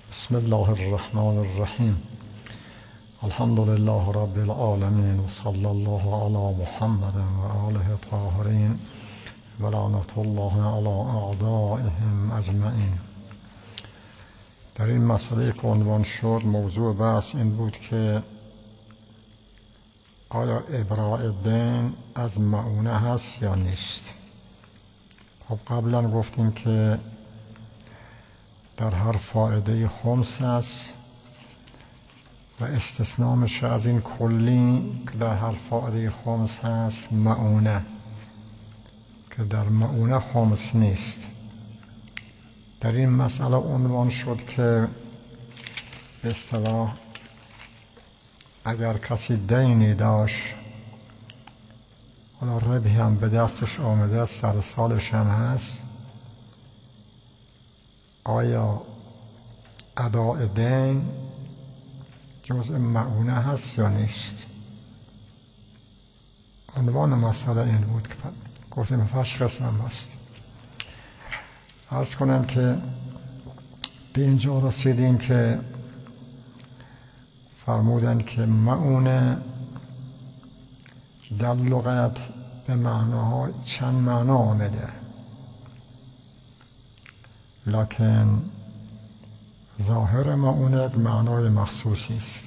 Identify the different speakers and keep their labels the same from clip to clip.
Speaker 1: بسم الله الرحمن الرحیم. الحمد لله رب العالمین و صلی الله علی محمد و آله الطاهرین و لعنت الله علی اعدائهم اجمعین. در این مسئله که عنوان شد موضوع بحث این بود که آیا ابراء دین از مؤونه هست یا نیست. خب قبلا گفتیم که در هر فائده خمس است و استثناء میشه از این کلی که در هر فائده خمس هست مؤونه، که در مؤونه خمس نیست. در این مسئله عنوان شد که به اصطلاح اگر کسی دینی داشت، حالا ربحی هم به دستش آمده، سر سالش هم هست، آیا اداء دین جزء مؤونه هست یا نیست؟ عنوان مسئله این بود که گفتیم 8 قسم هست. عرض کنم که به اینجا رسیدیم که فرمودن که مؤونه در لغت به معناها چند معنا آمده، لکن ظاهر مؤونه یک معنای مخصوصی است.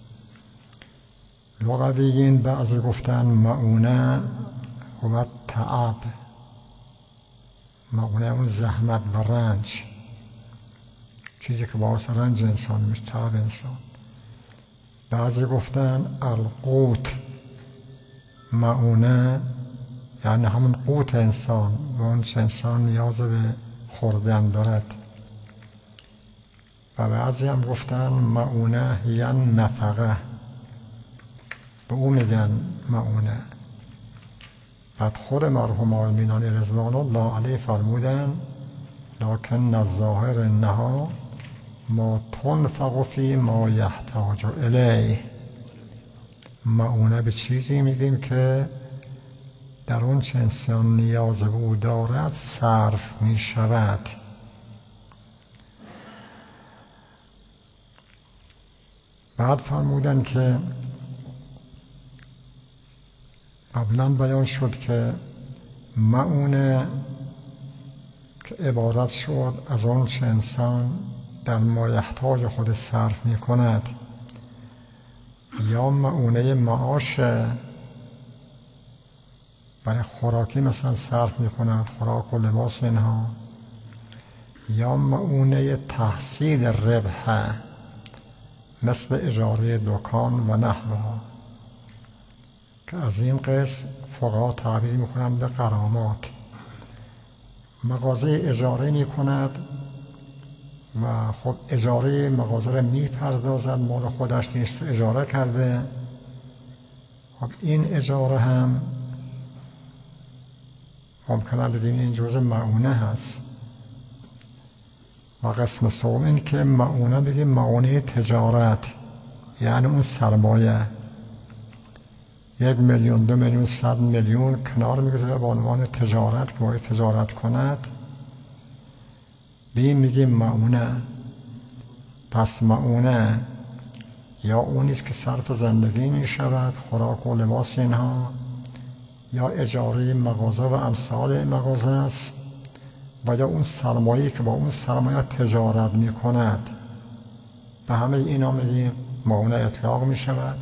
Speaker 1: لغویین بعضی گفتن مؤونه هو تعب، مؤونه اون زحمت و رنج، چیزی که باعث رنج انسان میشه، تعب انسان. بعضی گفتن القوت، مؤونه یعنی همون قوت انسان و اون چه انسان نیاز به خوردن دارد. و بعضی هم گفتن مؤونه یعنی نفقه، به اون میگن مؤونه. بعد خود مرحوم آقای مینانی رضوان الله علیه فرمودن لکن الظاهر انها ما تنفق فی ما یحتاج الیه. مؤونه به چیزی میگیم که در اون چه انسان نیاز به او دارد صرف می شود. بعد فرمودن که قبلا بیان شد که مؤونه که عبارت شد از اون چه انسان در مایحتاج خود صرف می کند، یا مؤونه معاش برای خوراکی مثلا صرف می کند، خوراک و لباس اینها، یا مؤونه تحصیل ربح مثل اجاره دکان و نحوها، که از این قسم فقها تعبیر می کنند به غرامات. مغازه اجاره می کند و خب اجاره مغازه را می پردازد، مال خودش نیست، اجاره کرده. خب این اجاره هم ممکنه بگیم این جزء مؤونه هست. و قسم سوم این که مؤونه بگیم مؤونه تجارت، یعنی اون سرمایه 1 میلیون 2 میلیون 100 میلیون کنار میگذاره به عنوان تجارت که باید تجارت کند، به این میگیم مؤونه. پس مؤونه یا اونیست که صرف زندگی میشود، خوراک و لباس اینها، یا اجاره مغازه و امثال مغازه است، و یا اون سرمایه‌ای که با اون سرمایه تجارت می کند. به همه اینا میگیم مؤونه اطلاق می شود.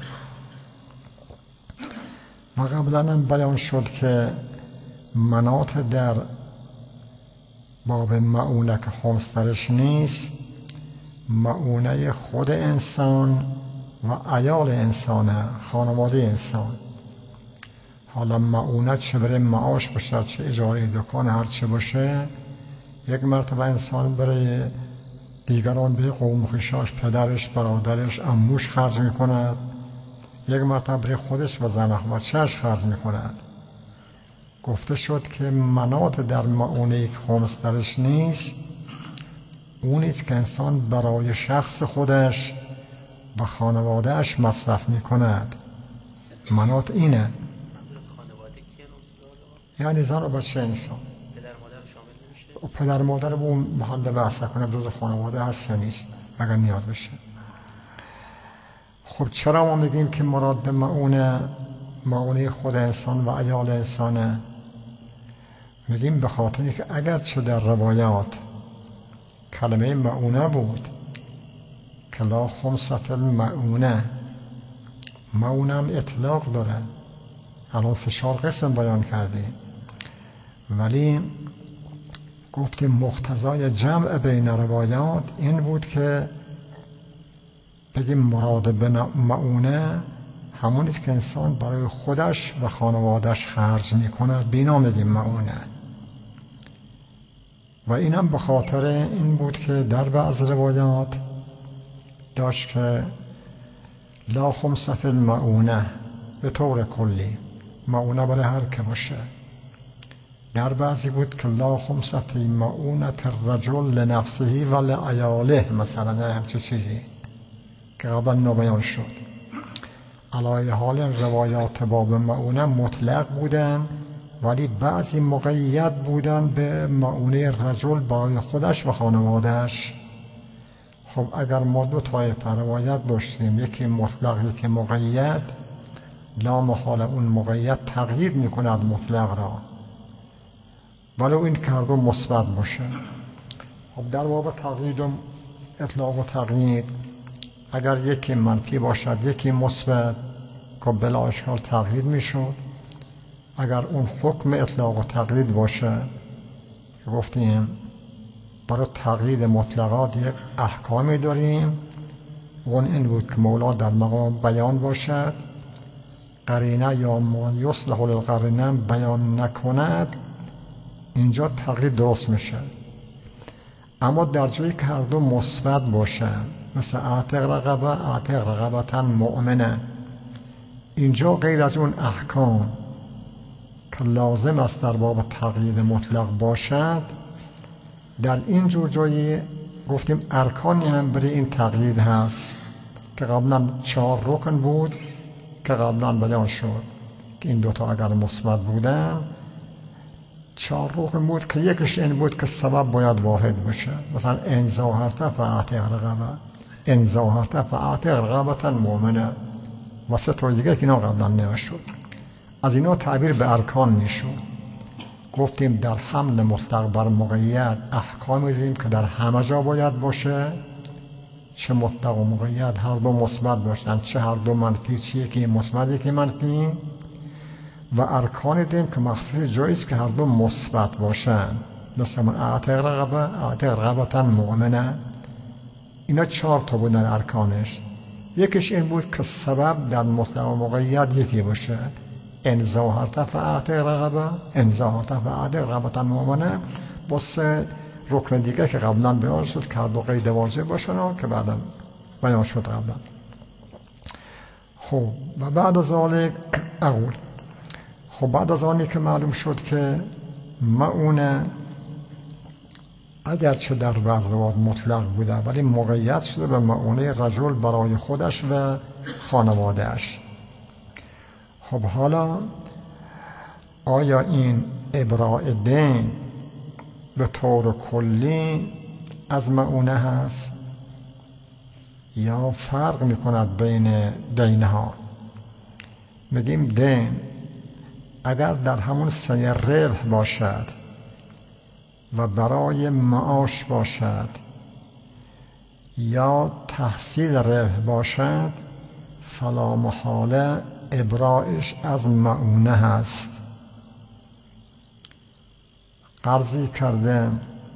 Speaker 1: و قبلا هم بیان شد که مناط در باب مؤونه که خمس درش نیست، مؤونه خود انسان و عیال انسانه، خانواده انسان. حالا مؤونه چه برای معاش باشه، چه اجاره دکان، هر چه باشه، یک مرتبه انسان برای دیگران، به قوم خویشاش، پدرش، برادرش، عموش خرج می کند، یک مرتبه برای خودش و زن و بچه‌اش خرج می کند. گفته شد که مناط در مؤونه که خمس درش نیست، اونیست که انسان برای شخص خودش و خانوادهش مصرف می کند. مناط اینه، یعنی زن و بچه انسان. پدر مادر به اون محل بحث کنه جز خانواده هست یا نیست. اگر نیاز بشه. خب چرا ما میگیم که مراد به معونه خود انسان و عیال انسانه؟ میگیم به خاطر اینکه اگرچه در روایات کلمه معونه بود که لا خمسة المعونه، معونه هم اطلاق داره، الان 3-4 قسم بیان کردیم، ولی گفتیم مقتضای جمع بین روایات این بود که بگیم مراد به معونه همونیست که انسان برای خودش و خانوادش خرج میکنه، بینا میگیم معونه. و اینم به خاطر این بود که در بعض روایات داشت که لا خمسة فی المعونه به طور کلی، معونه برای هر که باشه. در بعضی بود که لا خمسة فی معونه الرجل لنفسه و لعیاله، مثلا همچه چیزی که قبلا نبیان شد. علی حال روایات باب معونه مطلق بودن، ولی بعضی مقید بودن به معونه رجل برای خودش و خانوادهش. خب اگر ما 2 طایفه روایت داشتیم، یکی مطلق یکی مقید، لا محال اون مقید تقیید میکند مطلق را، ولی این کردو مثبت باشه. خب در باب تقیید و اطلاق و تقیید اگر یکی منفی باشد یکی مثبت، که بلا اشکال تقیید میشد. اگر اون حکم اطلاق و تقیید باشه، گفتیم برای تقیید مطلقات یک احکامی داریم، اون این بود که مولا در مقام بیان باشد، قرینه یا ما یصلح للقرینه بیان نکند، اینجا تقیید درست میشه. اما در جایی که هر دو مثبت باشن، مثل اعتق رقبتا مؤمنه، اینجا غیر از اون احکام که لازم است در باب تقیید مطلق باشد، در این جور جایی گفتیم ارکانی هم برای این تقیید هست که قبلا 4 رکن بود که قبلا بیان شد که این 2 تا اگر مثبت بودن 4 رکن بود که یکیش این بود که سبب باید واحد باشه، مثلا ان ظاهرت فاعتق رقبه، ان ظاهرت فاعتق رقبه مؤمنه، و 3 تا دیگه که اینا قبلا نشد. از اینا تعبیر به ارکان میشد. گفتیم در حمل مطلق بر مقید احکامی داریم که در همه جا باید باشه، چه مطلق و مقید هر دو مثبت باشن، چه هر دو منفی، چه یکی مثبت یکی منفی. و ارکانی داریم که مخصوص جایی است که هر دو مثبت باشن، مثل من اعتق رقبتا مؤمنه. اینا 4 تا بودن ارکانش. یکیش این بود که سبب در مطلق و مقید یکی باشه، ان ظاهرت فاعتق رقبه، ان ظاهرت فاعتق رقبه مؤمنه، با 3 رکن دیگه که قبلا بیان شد که هر دو قید واجب باشن و که بعدا بیان شد قبلا. خب و بعد از ذلك اقول، خب بعد از آنی که معلوم شد که معونه اگرچه در بعض روایات مطلق بوده ولی مقید شده به معونه رجل برای خودش و خانوادهش. خب حالا آیا این ابراء دین به طور کلی از معونه هست یا فرق میکند بین دینها؟ میگیم دین اگر در همون سعی ربح باشد و برای معاش باشد یا تحصیل ربح باشد، فلا محاله ابرائش از معونه هست. قرضی کرده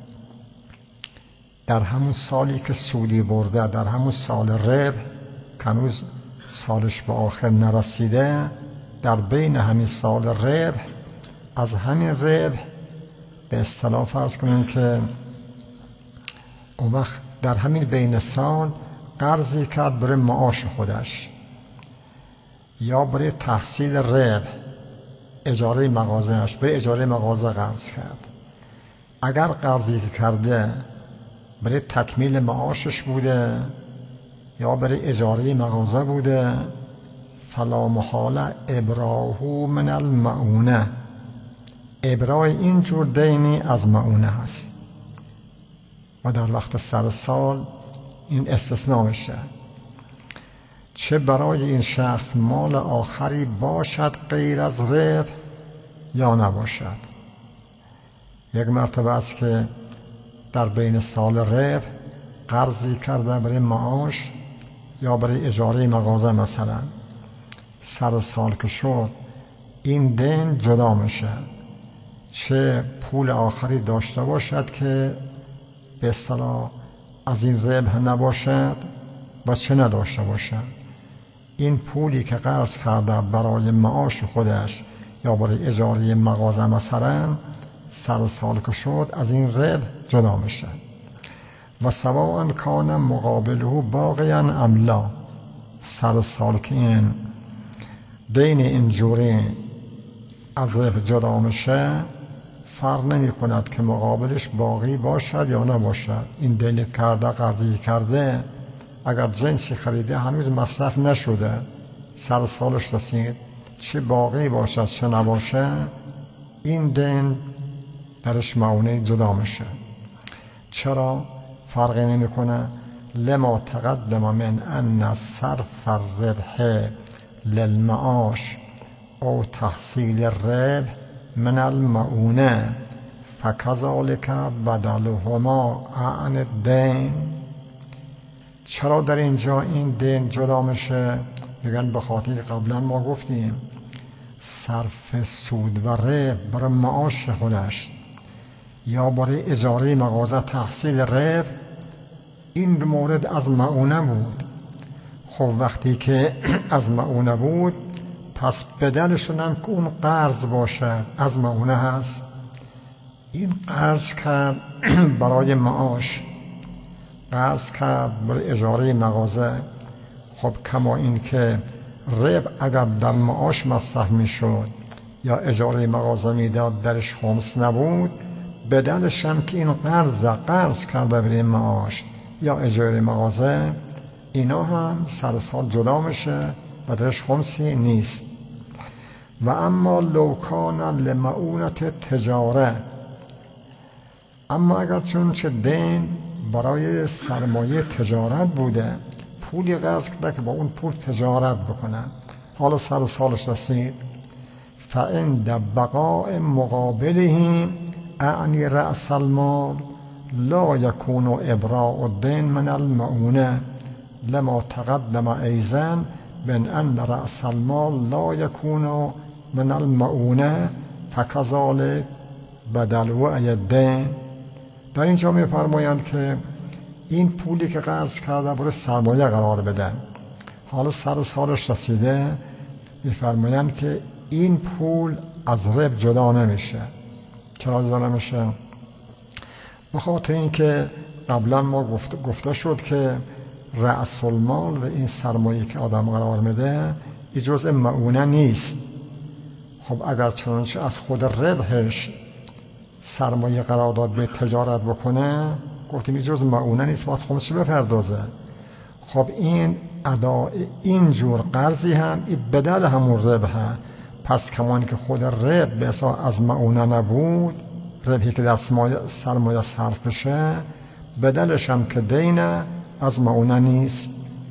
Speaker 1: در همون سالی که سودی برده، در همون سال ربح که هنوز سالش به آخر نرسیده، در بین همین سال ربح از همین ربح به اصطلاح فرض کنیم که اون وقت در همین بین سال قرضی کرد برای معاش خودش یا برای تحصیل ربح، اجاره مغازهش، برای اجاره مغازه قرض کرد. اگر قرضی که کرده برای تکمیل معاشش بوده یا برای اجاره مغازه بوده، فلا محاله ابراهو من المعونه، ابرای این جور دینی از معونه هست و در وقت سر سال این استثناء میشه. چه برای این شخص مال آخری باشد غیر از ربح یا نباشد. یک مرتبه است که در بین سال ربح قرضی کرده برای معاش یا برای اجاره مغازه، مثلا سر سال که شد این دین جدا میشه، چه پول آخری داشته باشد که به اصطلاح از این ربح نباشد و چه نداشته باشد. این پولی که قرض کرده برای معاش خودش یا برای اجاره مغازه مثلا سر سال که شد از این ربح جدا میشه. و سواء کان مقابله باقیا ام لا، سر سال که این دین اینجوری از ربح جدا میشه فرق نمی کند که مقابلش باقی باشد یا نباشد. این دین کرده، قرضی کرده، اگر جنسی خریده هنوز مصرف نشده، سر سالش رسید، چه باقی باشد چه نباشه، این دین درش معونه جدا میشه. چرا؟ فرقی نمی کنه. لما تقدم من ان صرف الربح للمعاش او تحصیل الربح من المعونه فکذالک بدلهما عن الدین. چرا در اینجا این دین جدا میشه؟ میگن به خاطر قبلا ما گفتیم صرف سود و ربح برای معاش خودش یا برای اجاره مغازه تحصیل ربح، این مورد از معونه بود. خب وقتی که از معونه بود پس بدلشون هم که اون قرض باشد از معونه هست. این قرض کرد برای معاش، قرض کرد برای اجاره مغازه. خب کما این که ربح اگر در معاش مصرف میشد یا اجاره مغازه میداد درش خمس نبود، بدلش هم که این قرض کرده برای معاش یا اجاره مغازه، اینا هم سر سال جدا میشه و درش خمسی نیست. و اما لو کان لمعونت تجاره، اما اگر چون چه دین برای سرمایه تجارت بوده، پولی قرض کرده که با اون پول تجارت بکنه، حالا سر سالش رسید، فعند بقاء مقابله اعنی رأس المال لا یکون ابراء الدین من المعونه لما تقدم ایضا من ان رأس المال لا یکون من المعونه فکذالک بدلوء الدین. در اینجا می‌فرمایند که این پولی که قرض کرده برای سرمایه قرار بدن، حالا سر سالش رسیده، می‌فرمایند که این پول از ربح جدا نمیشه. چرا جدا نمیشه؟ به خاطر اینکه قبلا ما گفته شد که رأس المال و این سرمایه که آدم قرار میده این جزء معونه نیست. خب اگر چنانچه از خود ربحش سرمایه قرار داد به تجارت بکنه، گفتیم این جزء معونه نیست، باید خودش بپردازه. خب این ادا این جور قرضی هم این بدل همون ربحه، پس کمانی که خود ربح به اصلا از معونه نبود، ربحی که در سرمایه صرف بشه، بدلش هم که دینه از معونه نیست.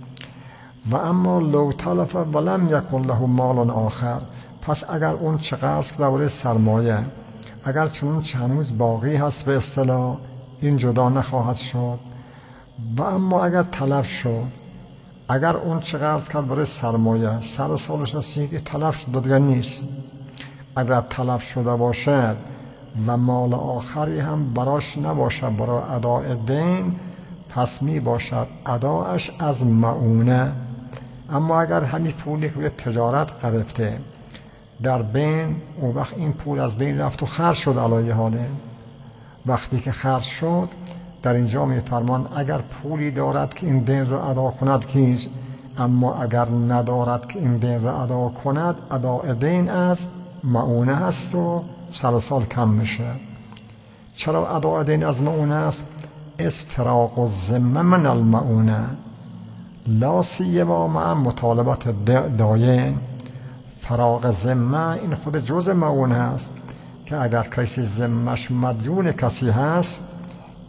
Speaker 1: و اما لو تلف ولم یکن له مال آخر، پس اگر اون چه قرض کرده برای سرمایه اگر چنون هنوز باقی هست به اصطلاح، این جدا نخواهد شد. و اما اگر تلف شد، اگر اون چه قرض کرد برای سرمایه سر سالش رسید تلف شد دیگه نیست. اگر تلف شده باشد و مال آخری هم براش نباشد برای اداء دین، پس می باشد اداءش از معونه. اما اگر همین پولی که به تجارت گرفته در بین، اون وقت این پول از بین رفت و خرج شد علیه حاله، وقتی که خرج شد در اینجا میفرمان اگر پولی دارد که این دین را ادا کند کیش، اما اگر ندارد که این دین را ادا کند، اداء دین از معونه هست و سر سال کم میشه. چرا اداء دین از معونه است؟ استفراغ الذمه من المعونه لا سیما مع مطالبت داین. فراغ ذمه این خود جزء معونه است که اگر کسی ذمهش مدیون کسی هست،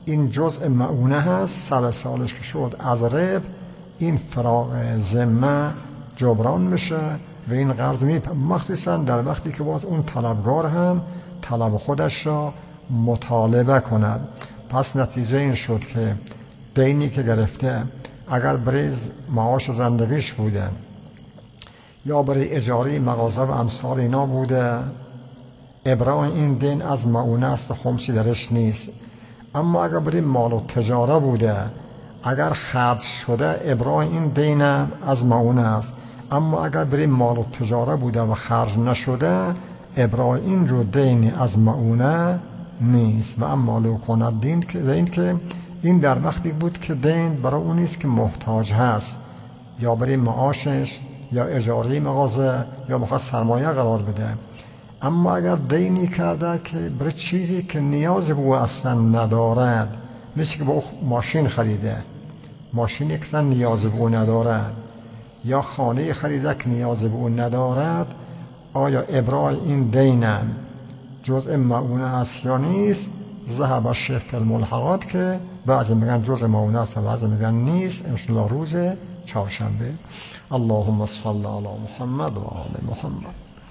Speaker 1: این جزء معونه هست. 100 سالش که شد از رب این فراغ ذمه جبران میشه و این قرض مخصوصا در وقتی که باز اون طلبگار هم طلب خودش را مطالبه کند. پس نتیجه این شد که دینی که گرفته اگر برای معاش زندگیش بوده یا برای اجاره مغازه و امثال اینا بوده، ابراء این دین از معونه است و خمسی درش نیست. اما اگر برای مال و تجاره بوده، اگر خرج شده، ابراء این دین از معونه است. اما اگر برای مال و تجاره بوده و خرج نشده، ابراء این رو دین از معونه نیست. و اما لو کند دین که این در وقتی بود که دین برای اون نیست که محتاج هست، یا برای معاشش یا اجاره مغازه یا بخواد سرمایه قرار بده. اما اگر دینی کرده که برای چیزی که نیاز به او اصلا ندارد، مثل که با ماشین خریده، ماشینی که اصلا نیاز به او ندارد، یا خانه خریده که نیاز به او ندارد، آیا ابراء این دین جزء معونه است یا نیست؟ ذهب الشیخ الملحقات که بعضی میگن جزء معونه است و بعضی میگن نیست. انشاءالله روز چهارشنبه. اللهم صل علی محمد و آل محمد.